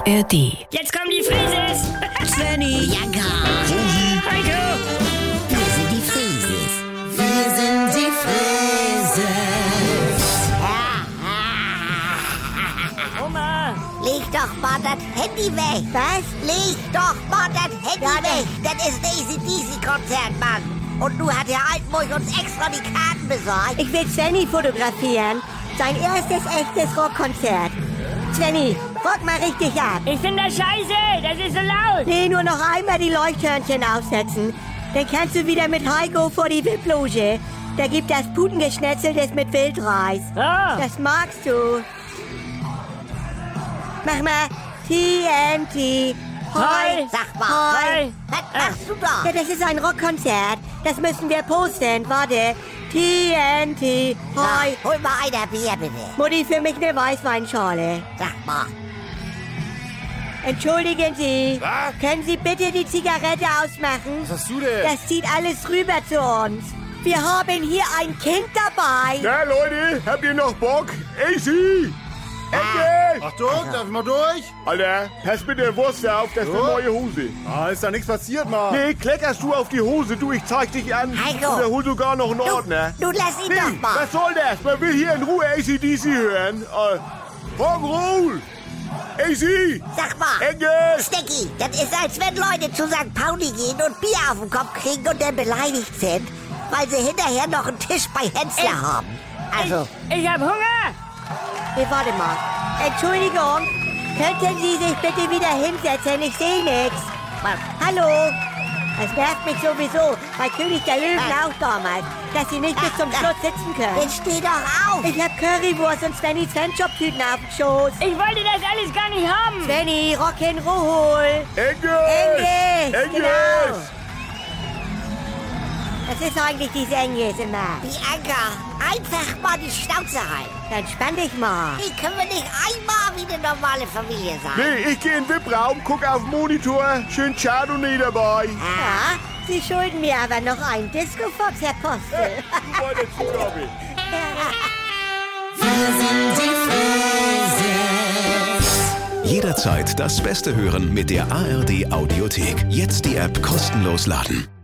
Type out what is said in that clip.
ARD. Jetzt kommen die Frises! Svenny, Jagger, Heiko! wir sind die Frieses. Wir sind die Frieses. Oma! Leg doch mal das Handy weg. Was? Leg doch mal das Handy weg. Das ist ein ACDC-Konzert, Mann. Und du hat der Altmulch uns extra die Karten besorgt. ich will Svenny fotografieren. Sein erstes echtes Rockkonzert. Svenny, rock mal richtig ab. Ich finde das scheiße! Das ist so laut! Nee, nur noch einmal die Leuchthörnchen aufsetzen. Dann kannst du wieder mit Heiko vor die VIP-Loge. Da gibt das Putengeschnetzeltes mit Wildreis. Oh. Das magst du. Mach mal TNT. Hoi. Sag mal, Hoi. was machst du da? Ja, das ist ein Rockkonzert. Das müssen wir posten. Warte. TNT. Hoi. Hol mal einer Bier, bitte. Mutti, für mich eine Weißweinschorle. Sag mal. Entschuldigen Sie. Was? Können Sie bitte die Zigarette ausmachen? Was hast du denn? Das zieht alles rüber zu uns. Wir haben hier ein Kind dabei. Na Leute, habt ihr noch Bock? AC! Ende! Achtung, darf ich mal durch? Alter, pass mit der Wurst auf, das ist eine So? neue Hose. Ah, ist da nichts passiert, Mann. Nee, kleckerst du auf die Hose, du, ich zeig dich an. Heiko. Oder hol sogar noch einen Ordner. Du lass ihn Hey, doch mal. was soll das? Man will hier in Ruhe ACDC hören. Rock'n'Roll! AC! Sag mal. Ende! Stecky, das ist, als wenn Leute zu St. Pauli gehen und Bier auf den Kopf kriegen und dann beleidigt sind, weil sie hinterher noch einen Tisch bei Hensler haben. Also, Ich hab Hunger! Nee, warte mal. Entschuldigung. Könnten Sie sich bitte wieder hinsetzen? Ich sehe nichts. Hallo? Das nervt mich sowieso. Bei König der Löwen auch damals. Dass Sie nicht bis zum Schluss sitzen können. jetzt steh doch auf. Ich hab Currywurst und Svennys Fanshop-Tüten auf dem Schoß. Ich wollte das alles gar nicht haben! Svenny, Rock'n'Roll. Engels! Engels, genau. Was ist eigentlich diese Engels immer? Die Anker, einfach mal die Schnauze halten. Dann spann dich mal. Wie können wir nicht einmal wie eine normale Familie sein? Nee, ich geh in den VIP-Raum, guck auf den Monitor, schön Chardonnay dabei. Ja, Sie schulden mir aber noch einen Disco-Fox, Herr Postel. Du wolltest Zugabe. Jederzeit das Beste hören mit der ARD Audiothek. Jetzt die App kostenlos laden.